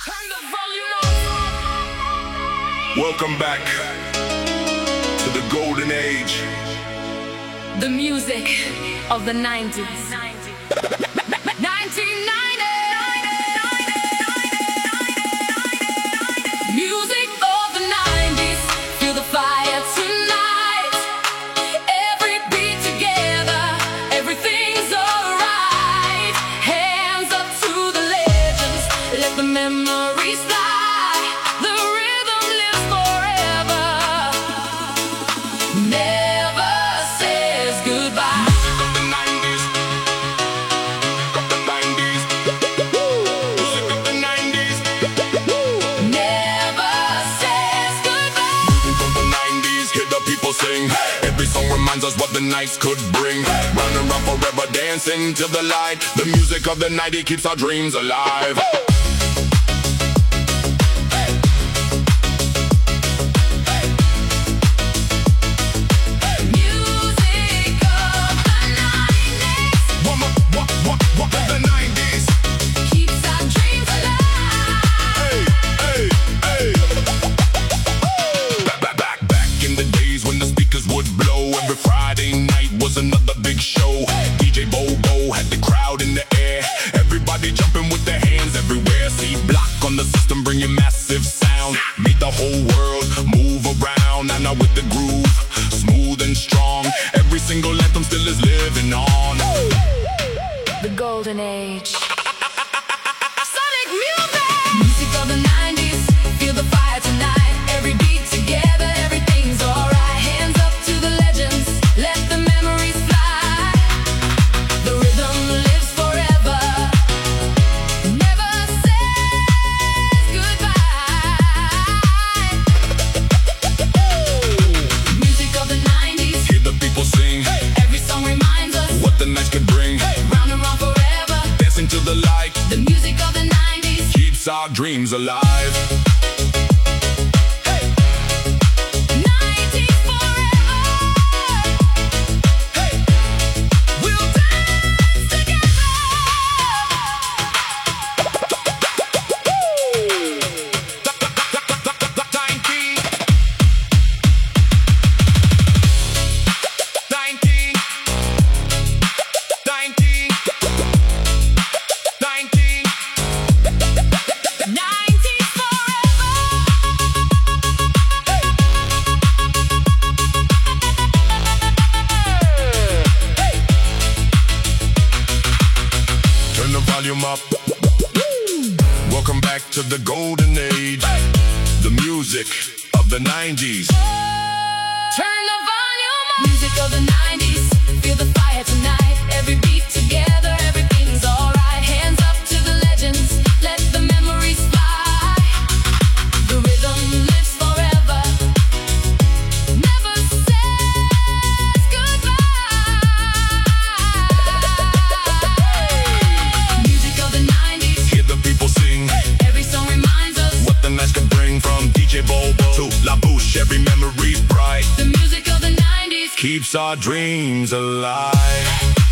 Welcome back to the golden age. The music of the 90s. 1990. Music of the 90s. Feel the fire tonight. Every beat together, everything's alright. Hands up to the legends, let the memories fly. The rhythm lives forever, never says goodbye. Music of the 90s. Of the 90s. Music of the 90s. Never says goodbye. Music of the 90s. Hear the people sing. Every song reminds us what the nights could bring. Round and round forever, dancing till the light. The music of the 90s keeps our dreams alive. Another big show. DJ Bobo had the crowd in the air. Everybody jumping with their hands everywhere. C Block on the system bringing massive sound. Made the whole world move around. And now with the groove, smooth and strong. Every single anthem still is living on. The golden age. Sonic music. Music of the 90s. Feel the fire tonight. Every beat together, everything's alright. Hands up to the legends. Let the memories fly. The rhythm lives forever. Never says goodbye. Music of the 90s. Hear the people sing. Every song reminds us what the nights could bring. Round and round forever. Dancing to the light. The music of the 90s Keeps our dreams alive. 90s forever. We'll dance together. 90s forever. Turn the volume up. Welcome back to the golden age. The music of the 90s. Turn the volume up. Music of the 90s. Feel the fire tonight. Every beat together, everything's alright. Hands up to the legends. Let the memories fly. The rhythm lives forever. Never says goodbye. Music of the 90s. Hear the people sing. Every song reminds us What the nights could bring. From DJ Bobo to La Bouche, every memory's bright. the music of the 90s Keeps our dreams alive.